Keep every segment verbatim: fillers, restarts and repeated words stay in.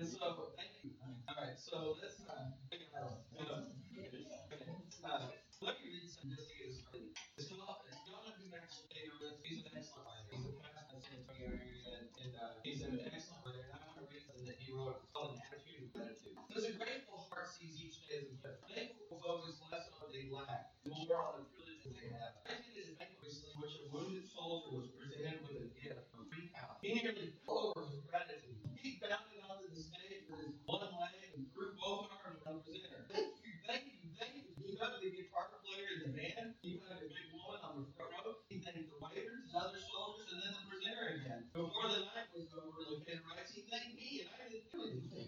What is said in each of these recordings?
so, thank you. All right, so let's uh, pick it up. Uh, uh, let me read some just to get us started. It's called, y'all know who Max Taylor is. He's an excellent writer. He's a pastor in the San Antonio area, and, and uh, he's an excellent writer. And I want to read something that he wrote. It's called An Attitude of Gratitude. There's a grateful heart sees each day as a gift. Thankful will focus less on what they lack, more on the privileges they have. Gratitude is thankfulness, which a wounded soldier was presented with a gift from free house. He nearly fell over with gratitude. He bounded onto the stage with his one leg and threw both arms around the presenter. Thank you, thank you, thank you. He hugged the guitar player in the band. He hugged a big woman on the front row. He thanked the waiters and other soldiers and then the presenter again. Before the night was over, Lieutenant writes, he thanked me and I didn't do anything.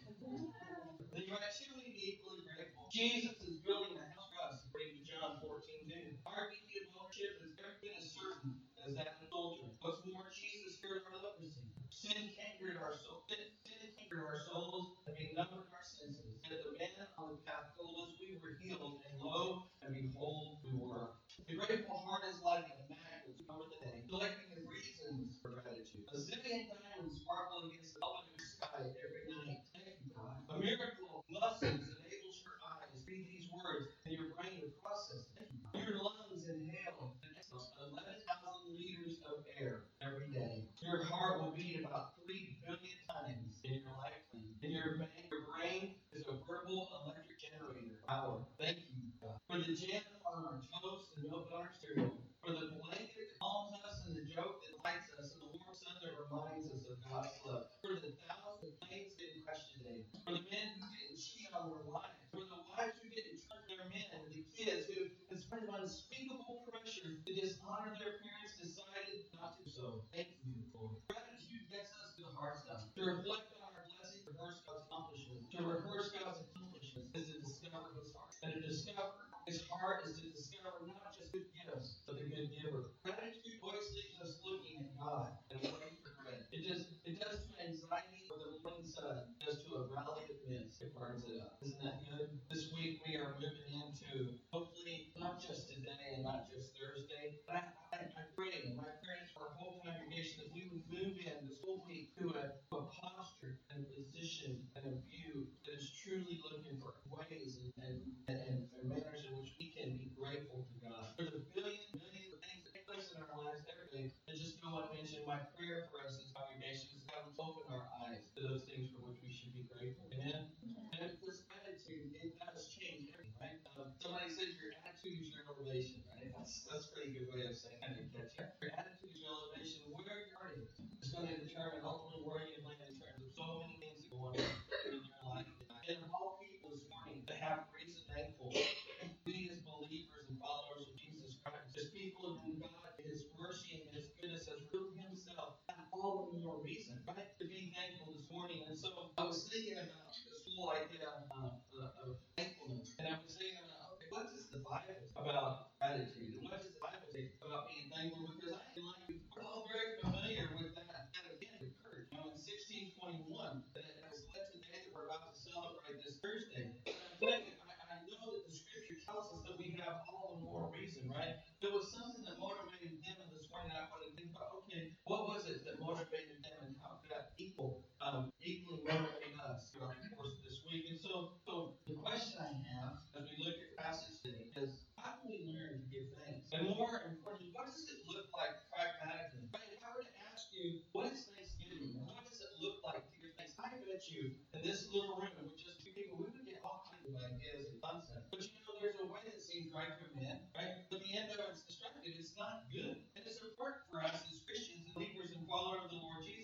Then you write, should we be equally grateful? Jesus is building a house for us, according to John fourteen two. Our degree of ownership is every bit as certain as that of the soldier. What's more, Jesus cured our leprosy. Sin cankered our soul. Sin, sin cankered our souls and benumbed our senses. Yet the man on the path told us we were healed, and lo, and behold, we were. The grateful heart is like a magnet over the day, collecting the reasons for gratitude. A zillion diamonds sparkle against the open sky every night. Thank you, God. A miracle of muscles enables your eyes to read these words and your brain to process them. Your lungs inhale and exhale eleven thousand liters of air every day. Your heart will beat about three billion times in your lifetime. And your brain, your brain is a verbal electric generator of power. Thank you, God. For the jam on our toast and milk on our cereal. For the blanket that calms us and the joke that lights us and the warm sun that reminds us of God's love. For the thousand planes getting crushed today. For the men who didn't cheat on their wives. For the wives who didn't turn their men. And the kids who, in spite of unspeakable pressure to dishonor their parents, decided not to do so. Thank you, Lord. Gratitude gets us to the heart stuff. To reflect on our blessings, to rehearse God's accomplishments. To rehearse God's accomplishments is to discover His heart. And to discover His heart is to discover not just good gifts, but the good giver. Gratitude always leaves us looking at God and waiting for bread. It just it does to anxiety what the morning sun does to a valley of mist. It burns it up. Isn't that good? This week we are moving into hopefully not just today and not just Thursday, but I, I, I pray and my prayers for our whole congregation that we would move in this whole week to a, to a posture and a position and a view that is truly looking for ways and, and, and, and manners in which we can be grateful to God for the billion, millions of things that take place in our lives every day. And just know what I mentioned, my prayer for us as congregation is God would open our eyes to those things for which we should be grateful. Amen? And this attitude, it does change everything, right? Um, somebody says your attitude is your elevation, right? That's that's a pretty good way of saying it. Your attitude is your elevation. Where your heart is is going to determine ultimately where you land in terms of so many things that go on in your life. And of all people this morning to have reason thankful, we as believers and followers of Jesus Christ, as people in whom God, in His mercy and His goodness, has revealed Himself, have all the more reason, right, to be thankful this morning. And so I was thinking about this whole idea uh, uh, of thankfulness, and I was thinking about, okay, what does the Bible say about gratitude, and what does the Bible say about being thankful? Because I feel like we're all very familiar with that. And again, it occurred, you know, in sixteen twenty-one, that has led to the day that we're about to celebrate this Thursday. But I'm thinking, I, I know that the Scripture tells us that we have all the more reason, right? There was something that motivated them this morning. I wanted to think about, okay, what was it that motivated them, and how could that equal, um, equally motivate us throughout the course of this week? And so, so the question I have as we look at the passage today is, how can we learn to give thanks? And more importantly, what does it look like pragmatically? Right? If I were to ask you, what is Thanksgiving? And what does it look like to give thanks? I bet you in this little room with just two people, we would get all kinds of ideas and concepts. But you know, there's a way that seems right to men, right? But the end of it's destructive. It's not good. And it's important for us as Christians and believers and followers of the Lord Jesus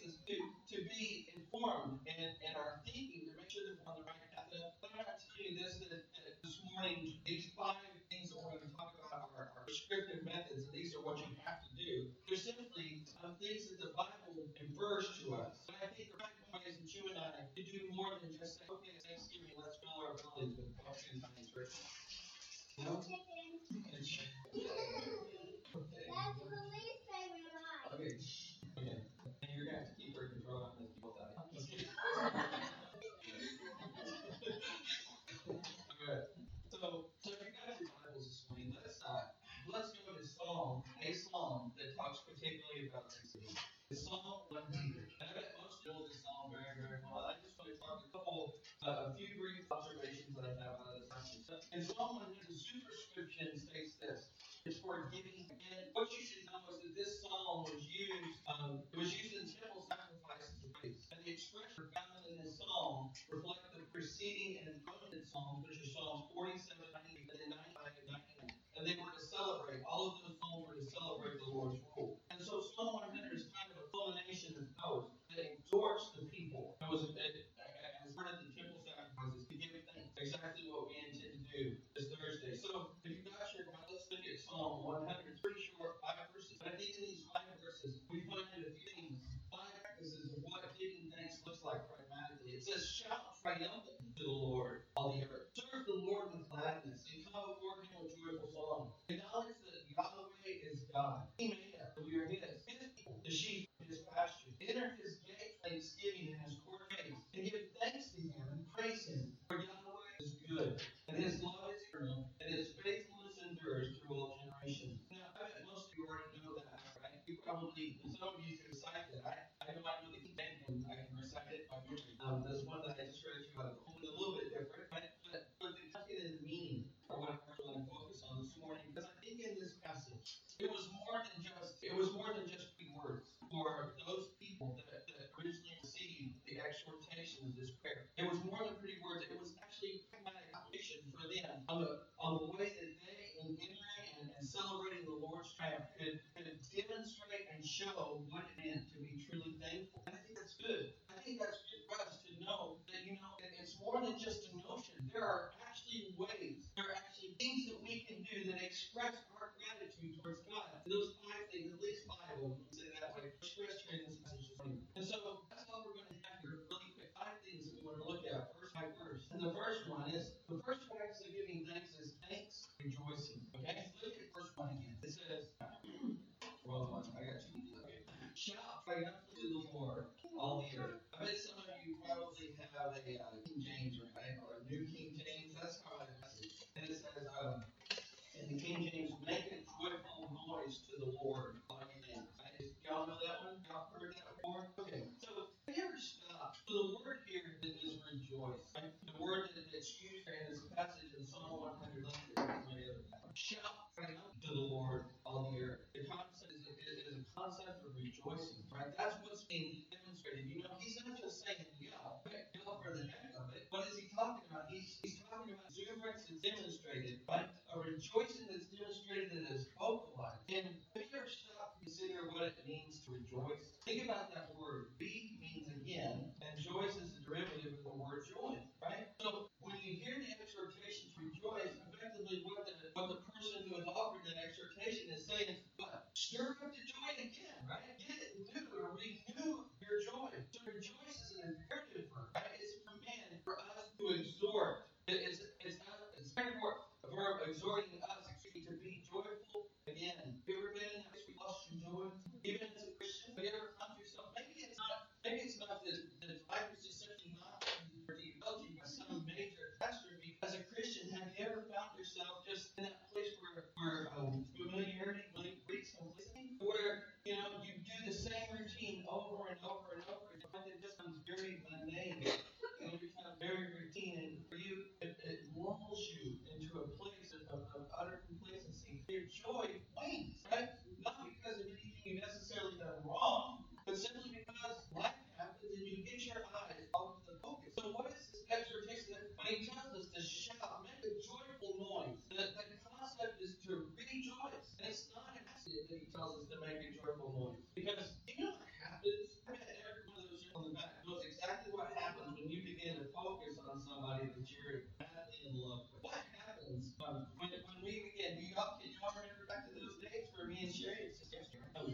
some of you can recite that. I, I know I know the King James one. I can recite it by memory. Um, this one that I just read you out of the home is a little bit different, but but but the content and the meaning are what I really want to focus on this morning, because I think in this passage it was more than just it was more than just three words for those people that, that originally received the exhortation of this prayer. It was more than pretty words. It was actually pragmatic application for them on the on the way that they, in entering and, and celebrating the Lord's triumph, could, could demonstrate and show what it meant to be truly thankful. And I think that's good. I think that's good for us to know that, you know, that it's more than just a notion. There are actually ways, there are actually things that we can do that express our gratitude towards God. And those five things, at least five of them, say that way, expressed here in this passage this morning. And so that's what we're going to have here really quick. Five things that we want to look at verse by verse. And the first one is, the first practice of giving thanks is thanks, rejoicing. Okay? Look at verse one again. It says, well, I got two. Okay. Shout triumphantly to the Lord, all the earth. I bet some of you probably have a uh, King James, right? Or a New King James. That's how I message. And it says, um, in the King James, make a joyful noise to the Lord, all you lands. Right? Y'all know that one? Y'all heard that before? Okay. So, have you ever stopped? So, the word here is rejoice. Right? The word that, that's used in this passage in Psalm one hundred. Shout triumph to the Lord, all the earth. The concept is, is, is a concept of rejoicing, right? That's what's being demonstrated. You know, he's not just saying yell, right? Yell for the heck of it. What is he talking about? He's, he's talking about exuberance that's demonstrated, right? A rejoicing that's demonstrated that is vocalized. And if you ever stop to consider what it means to rejoice, think about that word. Be means again, and joyce is a derivative of the word joy, right? So when you hear the exhortation to rejoice, effectively what the what the person who is offering that exhortation is saying, what? Stir up the joy again, right? Get it new or renew your joy. So rejoice is an imperative verb, right? It's a command for us to exhort. It, it's it's not it's therefore a verb exhorting us excuse me, to be joyful again. Have you ever been in a place where you lost your joy? Even as a Christian, have you ever found yourself? Maybe it's not. Maybe it's not that the life is just simply not for theology, but some major catastrophe. As a Christian, have you ever found yourself just in that place where, where um, familiarity really breeds simplicity? Where, you know, you do the same routine over and over and over. You find it just becomes very mundane. And it becomes very routine. And for you, it, it lulls you into a place of, of, of utter complacency. Your joy wanes, right? Not because of anything you necessarily done wrong, but simply because life happens and you get your eyes off the focus. So what is this exhortation? When he tells us to shout, make a joyful noise. The, the concept is to rejoice. And it's not an accident that he tells us to make a joyful noise. Because you know what happens? I bet every one of those here on the back knows exactly what happens when you begin to focus on somebody that you're madly in love with. What happens um, when, when we begin? Do y'all, can y'all remember back to those days where me and Sherry just yesterday? Um,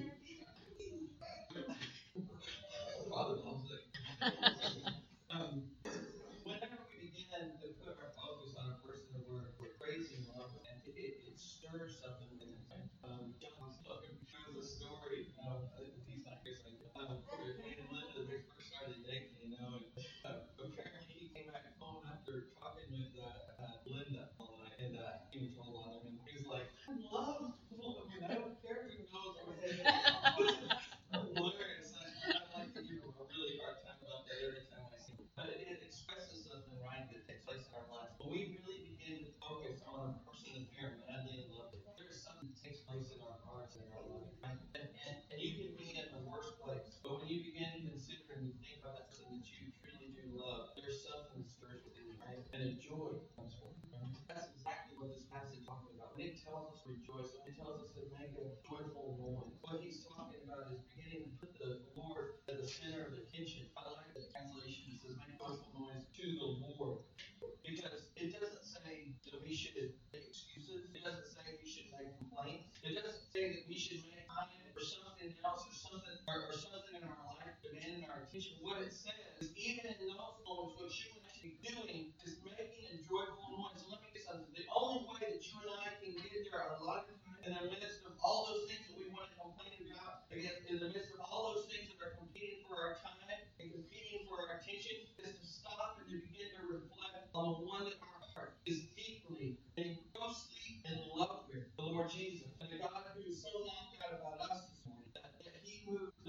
Father loves it. um, Whenever we begin to put our focus on a person that we're, we're crazy in love with, and it, it, it stirs something in us. Um, John's looking through the story. Um, he's not here, so um, me and Linda, they first started dating, you know, and uh, apparently he came back home after talking with uh, uh, Linda all night, and uh, he was told on him, and he was like, I love, I mean, I don't care who knows or hilarious. I like to give him a really hard time about that every time I see him. But it, it expresses something, right, that takes place in our lives. When we really begin to focus on a person that we are madly in love with, there is something that takes place in our hearts and our life, right? And, and, and you can be in the worst place, but when you begin to consider and you think about that person that you truly do love, there's something that stirs within you, right? And a joy comes forth. Right? That's exactly what this passage is talking about. When it tells us to rejoice, when it tells us to make a joyful noise, what he's talking about is beginning to put the Lord at the center of attention. I like the translation. It says, make a joyful noise to the Lord. Because it doesn't say that we should make excuses. It doesn't say we should make complaints. It doesn't say that we should make time for something else or something or, or something in our life demanding our attention. What it says is even in those moments, what you and I should be doing is making a joyful noise. So let me get something. The only way that you and I can get there a lot of times in the midst of all those things that we want to complain about, again, in the midst of all those things that are competing for our time and competing for our attention, is to stop and to begin to reflect on the one that our heart is deeply and grossly in love with, the Lord Jesus. And the God who is so loved out about us this morning, that, that He moved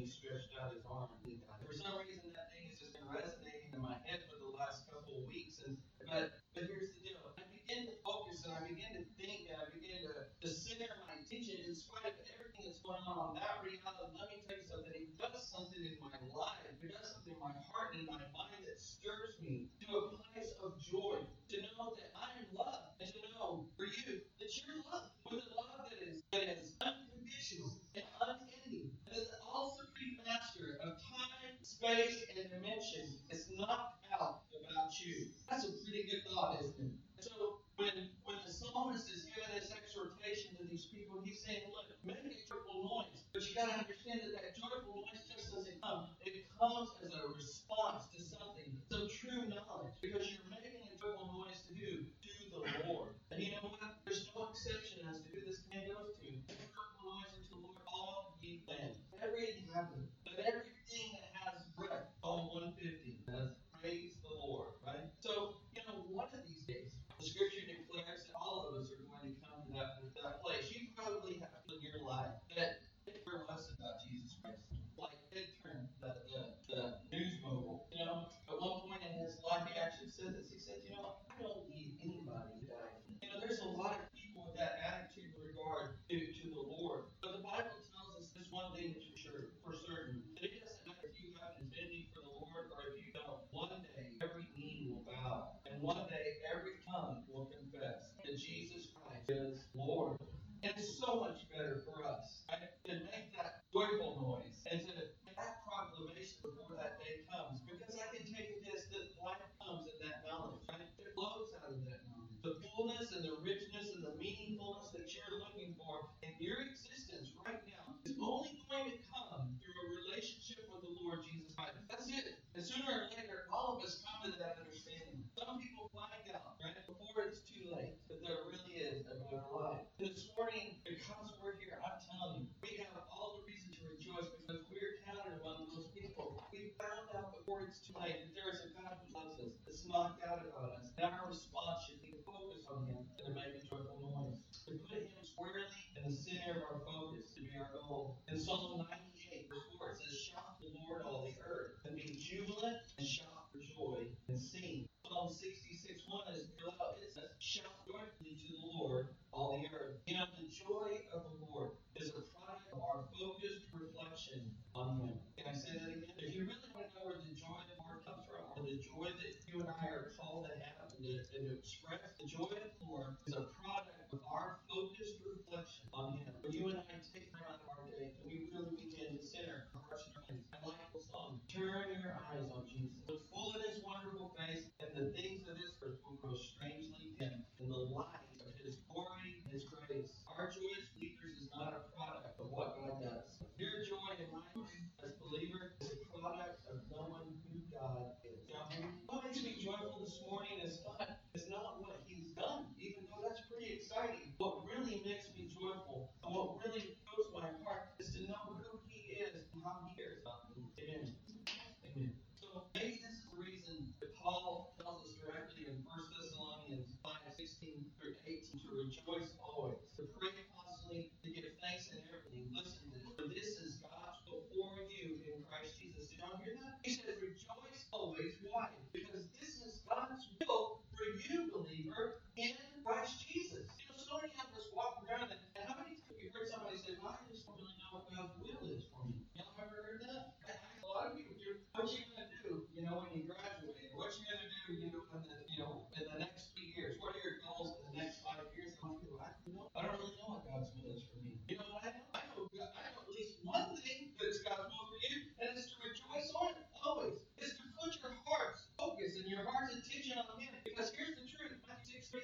he stretched out his arm and he died. For some reason, that thing has just been resonating in my head for the last couple of weeks. And but but here's the deal. I begin to focus and I begin to think and I begin to, to center my attention in spite of everything that's going on on that reality. Let me tell you something. He does something in my life. He does something in my heart and in my mind that stirs me to a place of joy. To know that I am loved. And to know for you that you're loved with a love that is that is unconditional and unending. And that the all supreme master of time, space, and dimension is knocked out about you. That's a pretty good thought, isn't it? So when when the psalmist is giving this exhortation to these people, he's saying, look, make a joyful noise. But you got to understand that that joyful noise just doesn't come. It comes as a response to something. So true knowledge. Because you're making a joyful noise to who? To the Lord. And you know what? There's no exception as to who this man goes to. Make a joyful noise unto the Lord, all ye lands. Every inhabitant, but everything that has breath. Psalm one fifty. That's praise the Lord, right? So, you know, one of these days, the scripture declares that all of us are going to come to that, that place. You probably have in your life that it care less about Jesus Christ. Like Ed Turner, the, the, the news mogul. You know, at one point in his life, he actually said this. He said, you know, I don't need anybody to die. You know, there's a lot of people with that attitude in regard to, to the Lord. But the Bible tells us this one thing for sure, for certain. That it doesn't matter if you have an affinity for the Lord or if you don't. One day, every knee will bow. And one day, every tongue will confess that Jesus Christ is Lord. And it's so much better for us, right? To make that joyful noise and to make that proclamation before that day comes. Because I can tell you this, that life comes in that knowledge, right? It flows out of that knowledge. The fullness and the richness and the meaningfulness that you're looking for in your existence right now is only going to come through a relationship with the Lord Jesus Christ. That's it. And sooner or later, all of us come to that understanding. Some people find out, right, before it's too late, that there really is a better life. This morning, because we're here, I'm telling you, we have all the reason to rejoice because we're counted among those people. We found out before it's too late that there is a God who loves us, that's knocked out about us. And our response should be to focus on Him and to make a joyful noise. To put Him squarely in the center of our focus to be our goal. In Psalm ninety-eight, verse four, it says, shout to the Lord, all the earth, and be jubilant and shout for joy and sing. Psalm sixty-six one is below. It says, shout joyfully to the Lord, all the earth. You know, the joy of the Lord is a product of our focused reflection on Him. Can I say that again? If you really want to know where the joy of the Lord comes from, or the joy that you and I are called to have and to, and to express, the joy of the Lord is a product of our focused reflection on Him. When you and I take time out of our day, and we really begin to center our hearts and minds. I like the song, turn your eyes on Jesus. Look full in His wonderful face, and the things of this earth will grow strangely dim in the light of His glory and His grace. Our joy as believers is not a product of what God does. Your joy and my joy as believers is a product of knowing who God is. Now, what makes me joyful this morning is not, is not what He's done, even though that's pretty exciting. What really makes me joyful and what really fills my heart is to know who He is and how He cares about me. Amen. Amen. So maybe this is the reason that Paul tells us directly in First Thessalonians five sixteen through eighteen to rejoice always, to pray constantly, to give thanks in everything. Listen to this. For this is God's will for you in Christ Jesus. Did y'all hear that? He said, rejoice always. Why? Because this is God's will for you, believer, in Christ Jesus. You know, so many of us walk around and, and how many times have you heard somebody say, well, I just don't really know what God's will is for me? Y'all ever heard that? I, I, a lot of people do. What you gonna do, you know, when you graduate? What you gonna do, you know, in the, you know, in the next three years? What are your goals in the next five years? I'm like, I don't know. I don't really know what God's will is for me. You know what I know? I know, I know at least one thing that's God's will for you, and it's to rejoice on it always. It's to put your heart's focus and your heart's attention on Him. Because here's the truth. Matthew six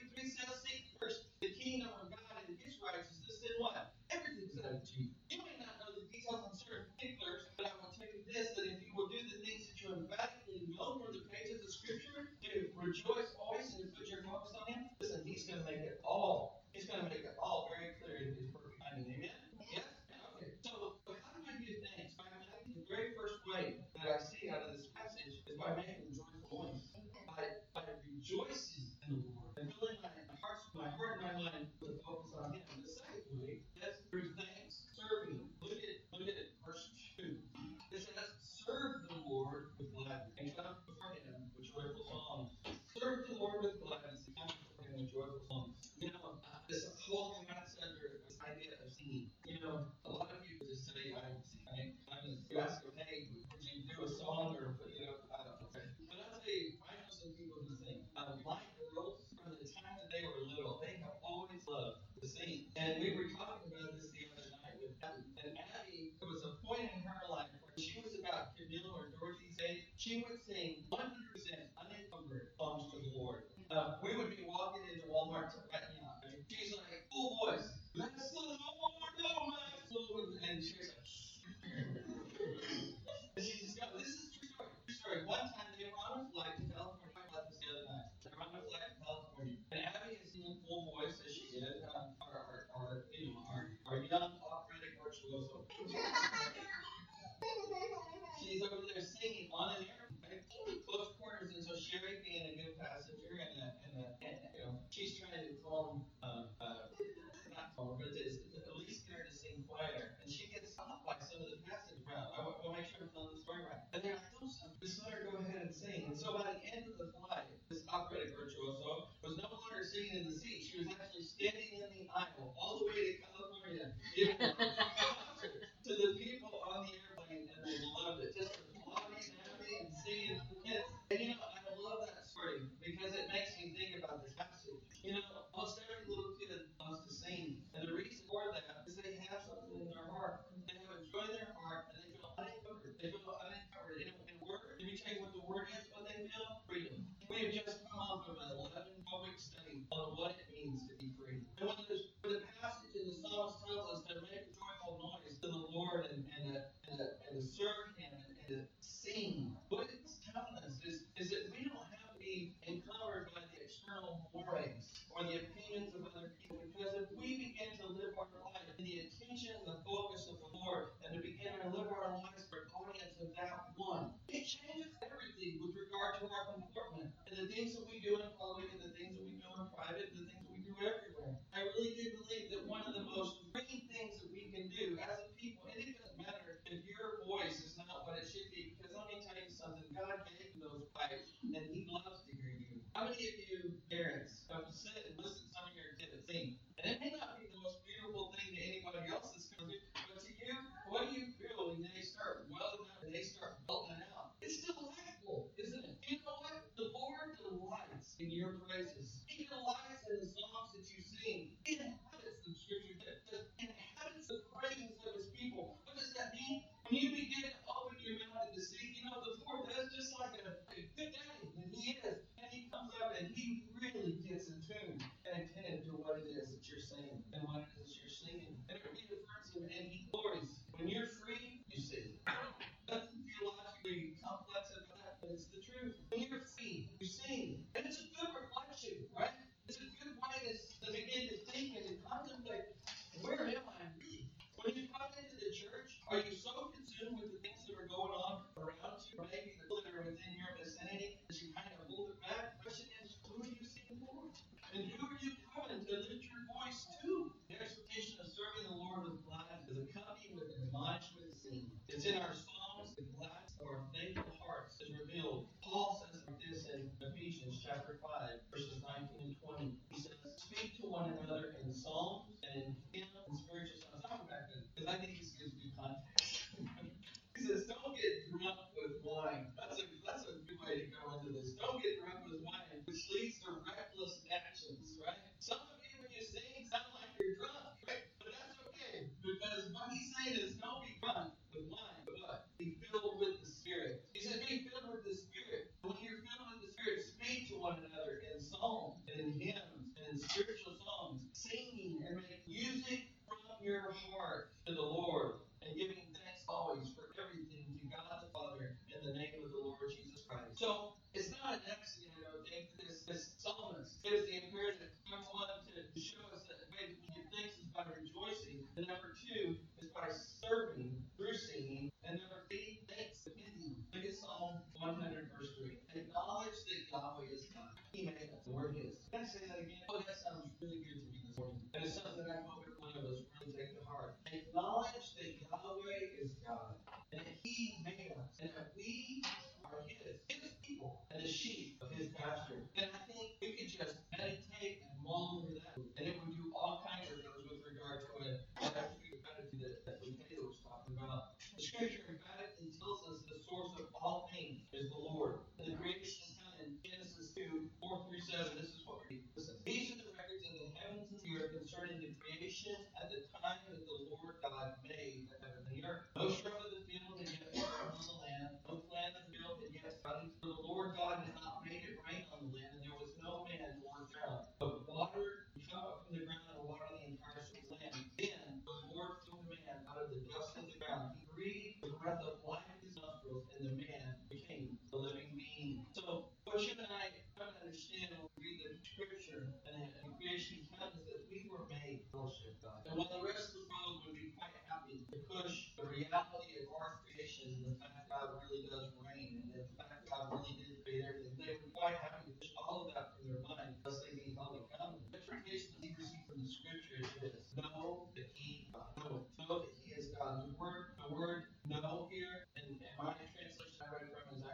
just let her go ahead and sing. And so by the end of the flight, this operatic virtuoso was no longer singing in the seat. She was actually standing in the aisle all the way to California, giving a concert to the people on the airplane, and they loved it. Just applauding, happy, and singing for kids. And you know, I love that story because it makes me think about this passage. You know, almost every little kid loves to sing. And the reason for that is they have something in their heart. They have a joy in their heart, and they feel uncovered. They feel uncovered. And, and word, let me tell you what the word is, what they feel? Freedom. We have just come off of an eleven, twelve week study on what it means to be free. And when the, when the passage in the Psalms tells us to make a joyful noise to the Lord and, and, to, and, to, and to serve Him and, and to sing, what it's telling us is, is that we don't have to be encumbered by the external mores or the opinions of other people, because if we begin to live our life in the attention and the focus of the Lord, and to begin to live our lives for an audience of that one, it changes everything with regard to our comportment and the things that we do in public and the things that we do in private and the things that we do everywhere. I really do believe that one of the most freeing things that we can do as a people, and it doesn't matter if your voice is not what it should be, because let me tell you something, God gave you those pipes and He loves to hear you. How many of you parents have to sit and listen to some of your kids sing? And it may not be the most beautiful thing to anybody else that's going to do, but to you, what do you feel when they start welling up and they start belting it out? It's delightful, isn't it? You know what? The Lord delights in your praises. He delights in the songs that you sing. He inhabits the scripture that inhabits the praises of His people. What does that mean? When you begin to open your mouth and to sing, you know, the Lord does just like a, a good daddy, and He is. And He comes up and He really gets in tune and attentive to what it is that you're saying and what it is you're singing. And it reaffirms Him and He glories. When you're free, you sing. Nothing theologically complex about that, but it's the truth. When you're free, you sing. And it's a good reflection, right? It's a good way to, to begin to think and to contemplate, where am I really? When you come into the church, are you so consumed with the things that are going on around you, or maybe the people that are within your vicinity, that you kind of hold it back? The question is, who are you singing for? And who are you coming to lift your voice to? The expectation of serving the Lord with gladness is accompanied with an admonishment to sing. It's in our songs, the gladness of our thankful hearts is revealed. Paul says like this in Ephesians chapter five, verses nineteen and twenty. He says, speak to one another in psalms and in hymns and spiritual songs. I'll go back to this, because I think this gives good context. He says, don't get drunk with wine. That's a, that's a good way to go into this. Don't get drunk with wine, which leads to reckless actions, right? Some of you, when you sing, sound like you're drunk, right? But that's okay, because what he's saying is don't be drunk with wine, but what? Be filled with the Spirit. He said, be filled with the Spirit. When you're filled with the Spirit, speak to one another in psalms and in hymns and in spiritual songs, singing and making music from your heart to the Lord, and giving thanks always for everything to God the Father in the name of the Lord Jesus Christ. So it's not an accident, I don't think, that this, this psalmist gives the imperative. Number one, to show us that the way to give thanks is by rejoicing. And number two is by serving through singing. And number three, thanks giving. Look at Psalm one hundred, verse three. Acknowledge that Yahweh is God. He made us. The word is. Can I say that again? Oh, that sounds really good to me this morning. And it's something that I hope every one of us really take to heart. Acknowledge that Yahweh is God. And that He made us. And that we are His. His people. And the sheep of His pasture. And I think we could just meditate and mull over that. And it would do all kinds of things with regard to it. That attitude of gratitude that, that Taylor was talking about. The scripture emphatically tells us the source of all things is the Lord. And the creation account in Genesis two, four through seven, this is what we read. Listen. These are the records of the heavens and the earth concerning the creation at the time that the Lord God made the heaven and the earth. No shrub of the field had yet grown on the land, no plant of the field had yet sprouted. For the Lord God had not made it rain on the land, and there was no man to work thereof. But water would come up from the ground and water the entire land. Then the Lord formed man out of the dust of the ground. He breathed the breath of life in his nostrils, and the man became a living being. So what you and I come to understand when we read the scripture and the creation account is that we were made to worship God. And while the rest of the world would be quite happy to push the reality of our creation and the fact that God really does reign and the fact that God really did create everything, they would be quite happy to push all of that from their mind unless they be held accountable. The exhortation that we receive from the scripture is this: know that He is God. Know it. Know that He is God. The word, the word know here, and, and my translation I read from is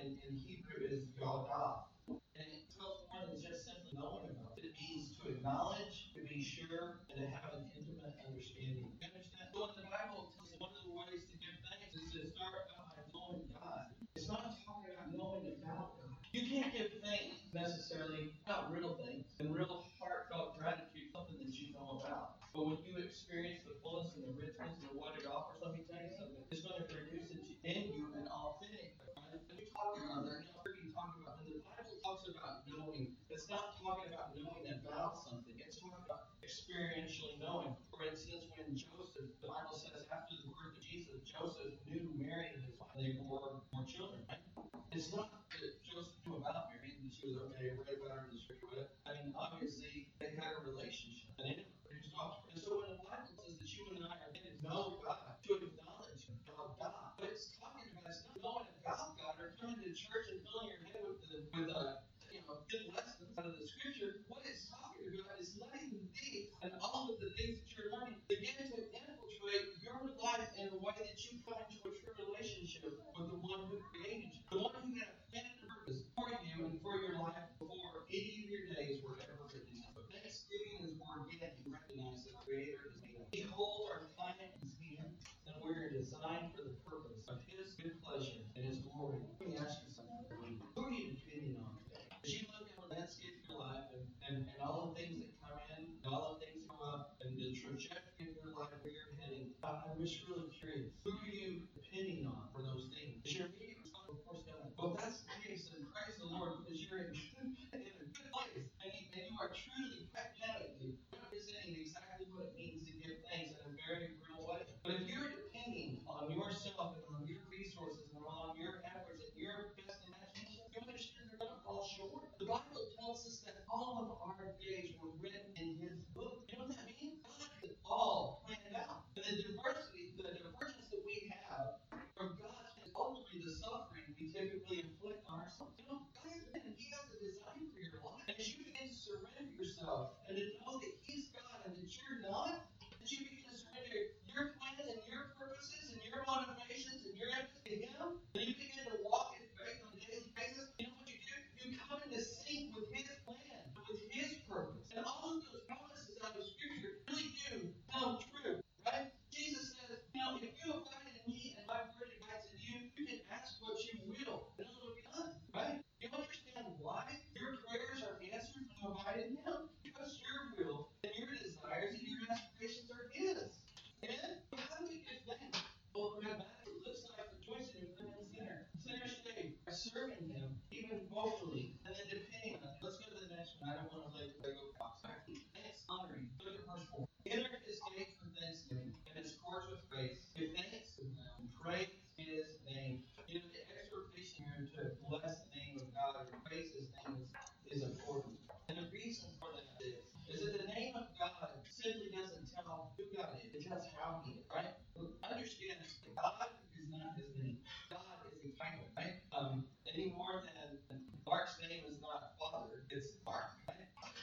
in, in Hebrew is Yada. And it tells more than just simply knowing about it. It means to acknowledge, to be sure, and to have an intimate understanding. You understand? So when the Bible tells us one of the ways to give thanks is to start out by knowing God. It's not talking about knowing about God. You can't give thanks necessarily about real things and real heartfelt gratitude, something that you know about. But when you experience the fullness and the richness of what it offers, let me tell you something. It's going to produce in you an authentic. Right? When you talk about that, you heard you talk about when the Bible talks about knowing, it's not talking about knowing about something. It's talking about experientially knowing. For instance, when Joseph, the Bible says after the birth of Jesus, Joseph knew Mary and his wife. They bore more children. Right? It's not that Joseph knew about Mary and she was okay, read about her in the scripture. I mean, obviously, they had a relationship and it produced offspring. And so when the Bible says that you and I are going to know God, to acknowledge God, God, but it's talking about it's not knowing about God or coming to church and filling your head with the with uh, you know good lessons out of the scripture. What it's talking about is letting these and all of the things that you're learning begin to infiltrate your life in a way that you come into a true relationship with the one who created you, the one who had a plan and purpose for you and for your life before any of your days were ever written. But Thanksgiving is where again you recognize the Creator is here. He holds our planet in His hand, and we're designed for the purpose of His good pleasure and His glory. Let me ask you something. Who are you depending on today? As you look at the landscape of your life and, and, and all the things that come in, and all the things that come up, and the trajectory of your life, where you're heading, I'm just really curious. Who are you depending on for those things? Is your immediate response, of course, God? Well, if that's the case, then praise the Lord because you're in, in a good place and you, and you are truly, pragmatically representing exactly what it means to give thanks in a very real way. But if you're depending on yourself and on your resources and on your efforts and your best imagination, you understand they're going to fall short. The Bible tells us that all of our days were written in His book. You know what that means? God has it all planned out. And the diversity, the divergence that we have from God is ultimately the suffering we typically inflict on ourselves. You know, God has a He has a design for your life. And as you begin to surrender yourself and to know that He's God and that you're not, that you begin to surrender your plans and your purposes and your motivations and your efforts to Him, and you begin to walk in faith on a daily basis, you know what you do? You come into sync with His plan, with His purpose. And all of those promises out of Scripture really do come true, right? Jesus says, you know, if you abide in me and my word abides in you, you can ask what you will, and it will be done, right? You understand why your prayers are answered when you abide in Him? Because your will and your desires and your aspirations are His. Amen? How do we give thanks? Well, pragmatically, it looks like rejoicing in the sinner. Sinner state by serving Him, even vocally, and then depending on Him. Let's go to the next one. I don't want to lay the Lego box. Thanks, honoring. Look at verse four. Enter His gates with thanksgiving and His courts with praise. Give thanks to Him and praise His name. You know, the exhortation here to bless the name of God and praise His name is, is important. And the reason for that is, is that the name of God simply doesn't tell who God is. It tells how He is, right? Understand, God is not His name. God is a title, right? Um, any more than Mark's name is not Father, it's Mark, right?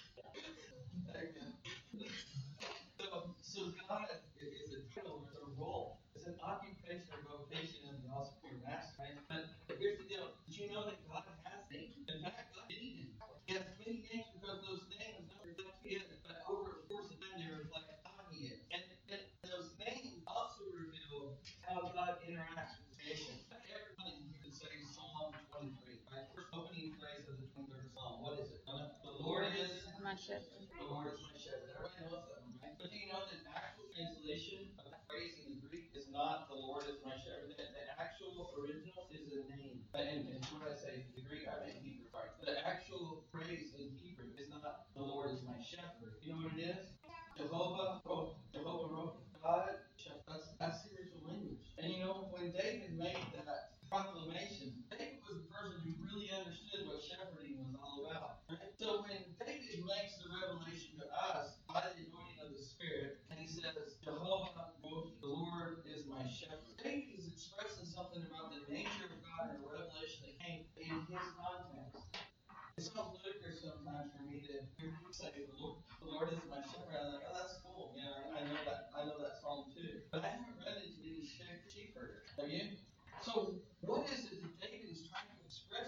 so, so God is a title, it's a role, it's an occupation or vocation in the office of your master, right? But here's the deal. Did you know that God has names? In fact, God many names. He has many names because those names don't reflect Him, but over the course of time they reflect how He is. And, and those names also reveal how God interacts with creation. Everybody can say Psalm twenty-three, right? First opening phrase of the twenty-third Psalm. What is it? The Lord is my shepherd. The Lord is my shepherd. Everybody knows that one, right? But do you know that the actual translation of that phrase in the Greek is not the Lord is my shepherd? The, the actual original is a name. And, and what did I say? The Greek, I meant Hebrew, sorry. The actual phrase in Hebrew is not the Lord is my shepherd. You know what it is? Jehovah, oh, Jehovah Rohi, God, that's, that's the original language. And you know, when David made that proclamation, David was the person who really understood what shepherding was all about. Right? So when David makes the revelation to us by the anointing of the Spirit, and he says, Jehovah Rohi, the Lord is my shepherd. David is expressing something about the nature of God in a revelation that came in his context. It sounds ludicrous sometimes for me to hear people say, the Lord, the Lord is my shepherd. I'm like, oh, that's cool. Yeah, I, I know that. I know that psalm too. But I haven't read it to any sheep herder. Have you? So what is it that David is trying to express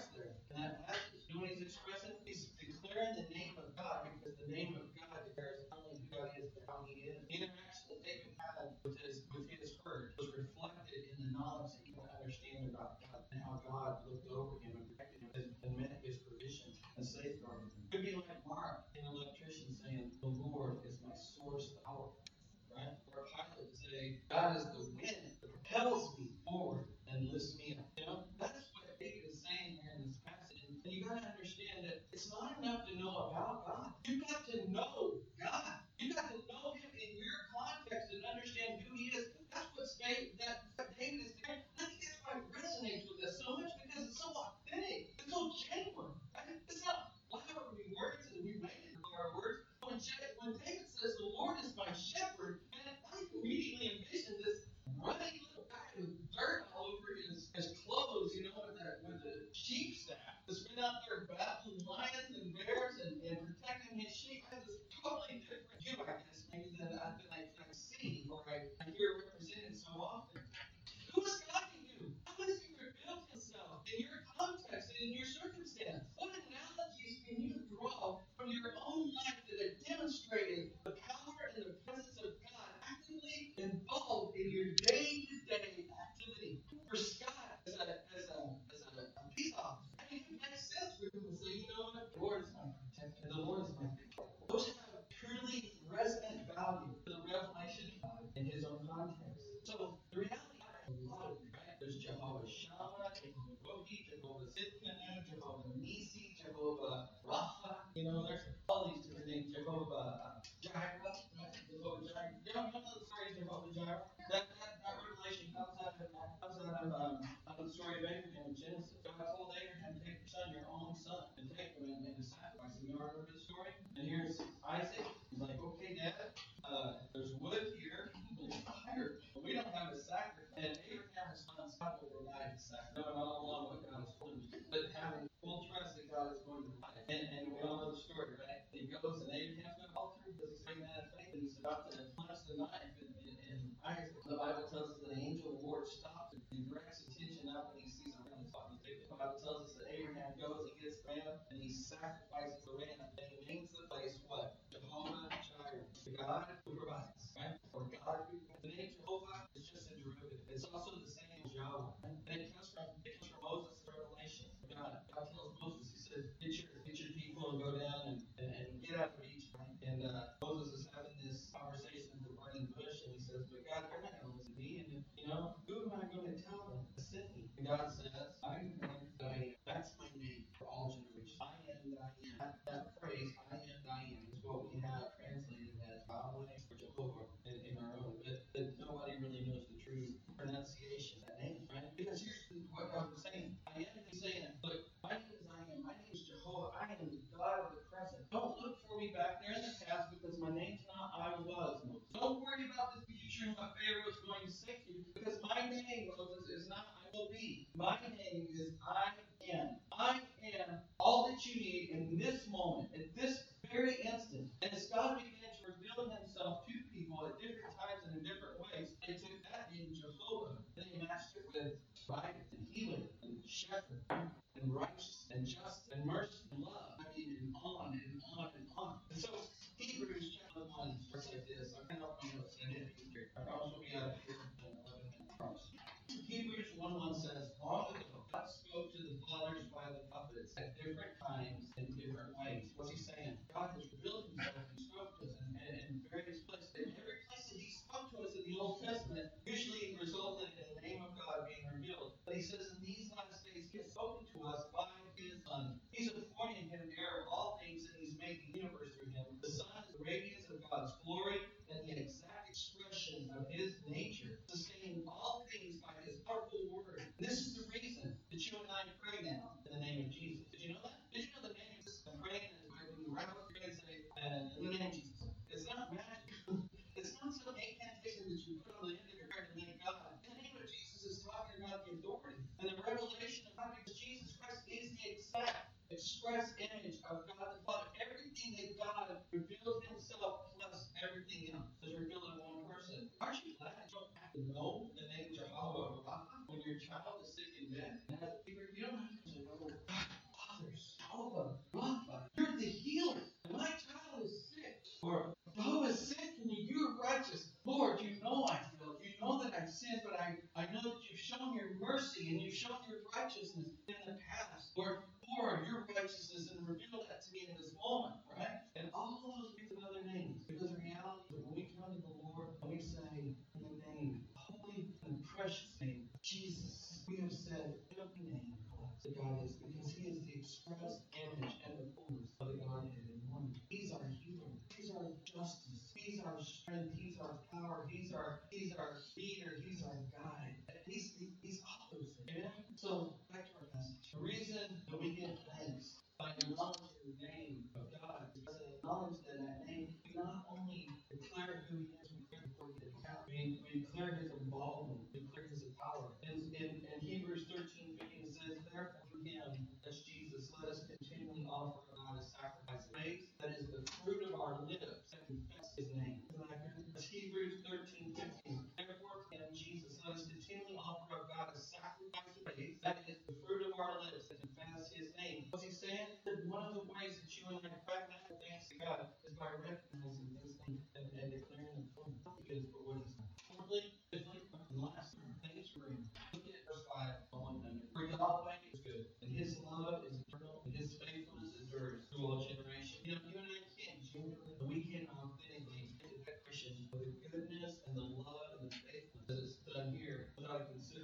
Shammah, Jehovah Rohi, Jehovah Sidkenu, Jehovah Nisi, Jehovah Rapha. You know, there's all these different names. Jehovah uh, Jireh, right? Jehovah Jireh. You know, you know the story of Jehovah Jireh? That, that, that revelation comes out of, comes out of, um, out of the story of Abraham in Genesis. God told Abraham, take your son, your only son, and take him and, and sacrifice him. You remember the story? And here's Isaac. He's like, okay, Dad, uh, there's wood here, there's fire, but we don't have a sacrifice. And Abraham responds, God will provide the sacrifice. Knowing all along what God has told him, but having full trust that God is going to provide. And, and we all know the story, right? He goes and Abraham's going to fall through because he's taking that faith and he's about to plunge the knife. And, and, and Isaac, the Bible tells us that an angel of the Lord stops him and directs attention up when he sees a ram that's about to take it. The Bible tells us that Abraham goes, he gets the ram, and he sacrifices the ram. And he names the place what? Jehovah Jireh, the God who provides, right? Or God who provides. The name Jehovah is just a derivative. It's also the same as Yahweh. And it comes from it comes from Moses' revelation. God, God tells Moses, he said, get your get your people and go down and, and, and get out of Egypt. Right? And uh, Moses is having this conversation with the burning bush, and he says, but God, they're not going to listen to me. And you know, who am I going to tell them to send me? And God says, I am that I am. That's my name for all generations. I am that I am. That, that phrase, I am that I am, is what we have translated as Yahweh or Jehovah in, in our own. But, but nobody really knows the true pronunciation of that name, right? Because here's what God was saying. I am he's saying, look, my name is I am. My name is Jehovah. I am the God of the present. Don't look for me back there in the past because my name's not I was, Moses. Don't worry about the future and what Pharaoh is going to say to you because my name, Moses, is not I will be. My name is I am. I am all that you need in this moment, at this very instant. And as God began to reveal himself to people at different times and in different ways, they took that name Jehovah and they matched it with provider and healer and shepherd and righteous and just and mercy and love. I mean, and on and on and on. And so Hebrews chapter one starts like this. I'm going to open my notes. I didn't read here. I promise we'll be out of here. I promise. Hebrews one one says, long ago, God spoke to the fathers by the prophets at different times in different ways. What's he saying? God has revealed himself and spoke to us in, in, in various places. In every place that he spoke to us in the Old Testament, usually resulted in the name of God being revealed. But he says in these last days, he has spoken to us by his Son. He's appointed him heir of all things, and he's made the universe through him. The Son is the radiance of God's glory and the exact expression of his nature, sustaining all things by his powerful word. This is the reason that you and I pray now in the name of Jesus. Did you know that? Did you know the name of Jesus? I'm praying and when you wrap up your head and say, uh, in the name of Jesus. It's not magic. It's not some incantation that you put on the end of your prayer to name God. In the name of Jesus is talking about the authority and the revelation of God because Jesus Christ is the exact express image of God the Father. Everything that God revealed himself plus everything else is revealed in one person. Aren't you glad you don't have to know the name Jehovah Rapha when your child is sick in bed? And as a fever, you don't have to know, Father, Jehovah Rapha, you're the healer. And my child is sick. Or Jehovah is sick and you're righteous. Lord, you know I failed. You know that I've sinned, but I, I know that you've shown your mercy and you've shown your righteousness in the past. Lord, pour your righteousness and reveal that to me in this moment, right? And all those things and other names. Because the reality is that when we come to the Lord and we say, in the name, holy and precious name, Jesus, we have said, every name to God is because he is the express image and the fullness of the Godhead in one. He's our healer. He's our justice. He's our strength. He's our power. He's our He's our leader. He's our guide. He's, he's all those things. Amen? So, back to our passage. The reason that we give thanks by acknowledging the name of God is because it acknowledges that that name, we not only declare who he is, we declare his power. We, we declare his involvement. We declare his power. And in, in Hebrews thirteen fifteen it says, therefore through him, that's Jesus, let us continually offer God a sacrifice of praise. That is the fruit of our lips that confess his name. Isn't that good? That's Hebrews thirteen fifteen. Therefore through him, Jesus, let us continually offer of God a sacrifice of praise. That is the fruit of our lips that confess his name.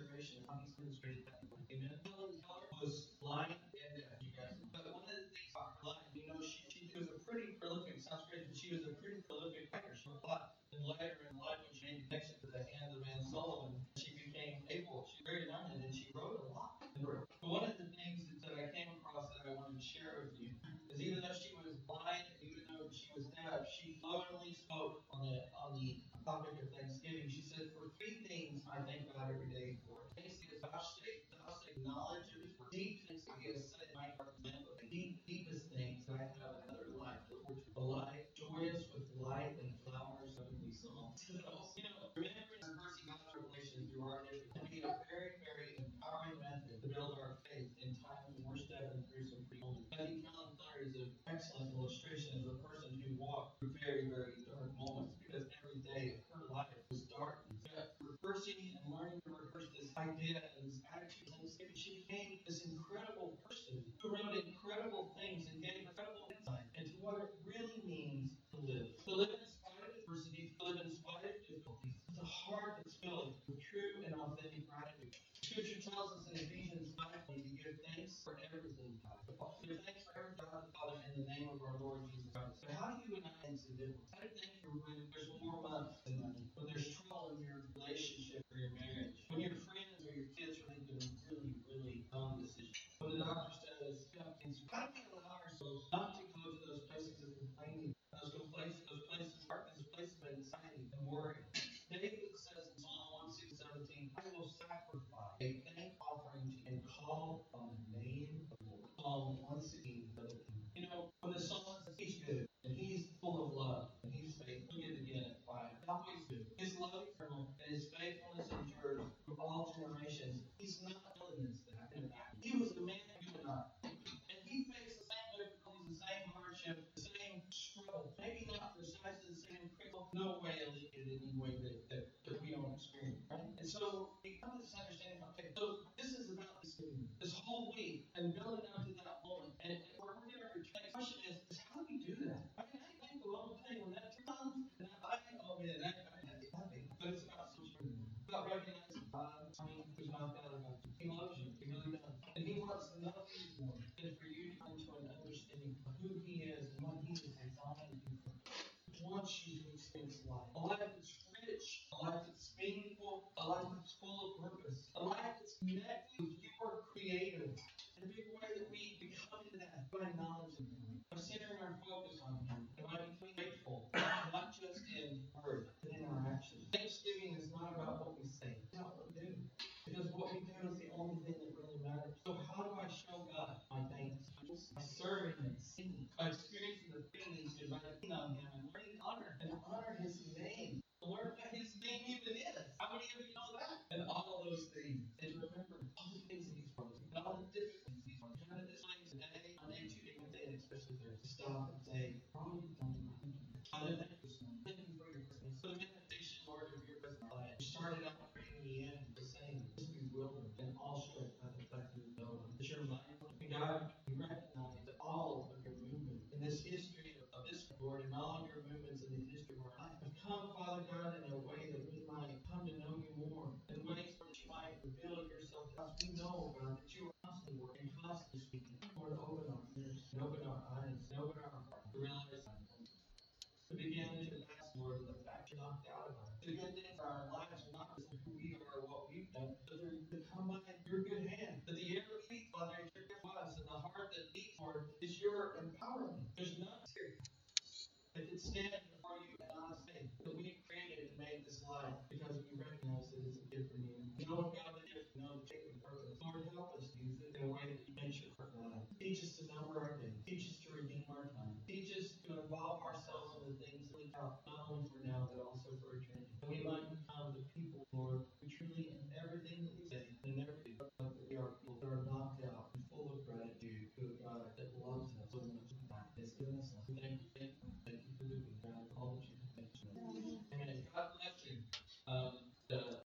generation, how he's demonstrated that. Amen. Helen Keller was blind and deaf, you guys. But one of the things about her life, you know, she, she was a pretty prolific, sounds crazy, but she was a pretty prolific writer. She wrote a lot. And later in life, when she made a connection to the hand of Anne Sullivan, she became able, she's very learned, and she wrote a lot. But one of the things that I came across that I wanted to share with you is even though she was blind, even though she was deaf, she fluently spoke on the on the topic of Thanksgiving. She said, "For three things I thank God every day for. Thanks to His vouchsafe, vouchsafe knowledge of His word. Deep things that He has set in my heart, the deep, deepest things that I have in another life. A life joyous with light and flowers of the song." So, you know, remembering and reversing God's revelation through our nation can be a very, very empowering method to build our faith in times when we're stepping through some pretty moments. I think Helen Keller is an excellent illustration of a person who walked through very, very dark moments because every day of her life was dark. But reversing and learning to reverse this idea and this attitude, she became this incredible person who wrote incredible things and gave incredible insight into what it really means to live. To live in spite of adversity, to live in spite of difficulties, with a heart that's filled with true and authentic gratitude. Scripture tells us in Ephesians five to give thanks for everything. Give thanks for everything, God the Father, in the name of our Lord Jesus Christ. So how do you and I thanks the difference? How do you thank for when there's more months than money? When there's trouble in your relationship or your marriage? When your friends or your kids are making really, really dumb decisions? When the doctor says, you have cancer, how do we allow ourselves not to go to those places of complaining? Those places, those places of darkness, those places of anxiety and worry. David says in Psalm one six seventeen, I will sacrifice a thank offering to you and call on the name of the Lord. Psalm one sixteen seventeen. You know, when the psalmist says he's good and he's full of love and he's faithful, look at it again at five. Always good. His love is eternal and his faithfulness endures through all generations. He's not telling us that. He was a man who did not. And he faced the same difficulties, the same hardship, the same struggle. Maybe not precisely the same critical, no way alleviated in any way that, that, that we don't experience. Right? And so we come to this understanding, okay, so this is about this, this whole week and building up to that moment. And we're going to return. The question is, is how do we do that? I mean, I think the whole thing, when that comes, and I think, oh man, that, I mean, that's happy. But it's about so much more. It's about recognizing God, I mean, who's not God about you. He loves you. He really does. And He wants nothing more than for you to come to an understanding of who He is and what He has designed you for. He wants you to experience life. A life that's rich, a life that's meaningful, a life that's full of purpose, a life that's connected with your Creator. And a big way that we become into that by acknowledging Him, by centering our focus on Him, and by becoming grateful, not just in word, but in our actions. Thanksgiving is not about what we say, it's about what we do. Because what we do is the only thing that really matters. So how do I show God my thanks? By serving and singing, by experiencing the feelings by leaning on Him and learning to honor and honor His name. To learn what His name even is. How many of you know that? And all of those things. And remember all the things that He's promised. And all the different things He's promised. Kind of this time today, on day two, day one day, especially there, to stop and say, probably don't know. Father, thank you so much. Thank you for your Christmas. For the meditation, Lord, of your Christmas life. You started out bringing me in the same, just bewildered and awestruck by the fact that you know that you're mindful. And God, you recognize that all of your movement in this history of, of this Lord, and all of your movements in the history of our life have come, Father God, in a way that we might come to know you more, in ways that you might reveal yourself to us. We know, God, that